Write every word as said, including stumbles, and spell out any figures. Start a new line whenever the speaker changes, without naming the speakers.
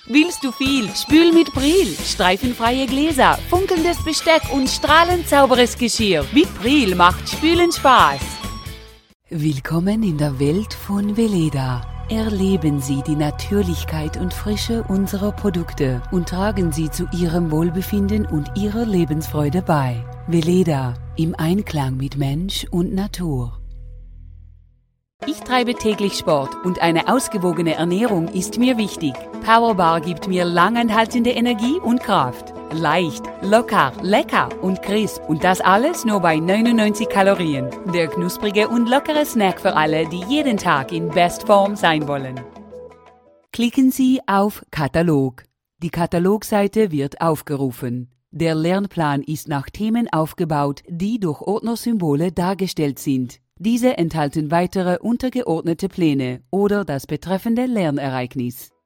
Willst du viel? Spül mit Pril. Streifenfreie Gläser, funkelndes Besteck und strahlend sauberes Geschirr. Mit Pril macht Spülen Spaß. Willkommen in der Welt von Veleda. Erleben Sie die Natürlichkeit und Frische unserer Produkte und tragen Sie zu Ihrem Wohlbefinden und Ihrer Lebensfreude bei. Veleda, im Einklang mit Mensch und Natur. Ich treibe täglich Sport und eine ausgewogene Ernährung ist mir wichtig. Powerbar gibt mir langanhaltende Energie und Kraft. Leicht, locker, lecker und crisp. Und das alles nur bei neunundneunzig Kalorien. Der knusprige und lockere Snack für alle, die jeden Tag in Bestform sein wollen. Klicken Sie auf Katalog. Die Katalogseite wird aufgerufen. Der Lernplan ist nach Themen aufgebaut, die durch Ordnersymbole dargestellt sind. Diese enthalten weitere untergeordnete Pläne oder das betreffende Lernereignis.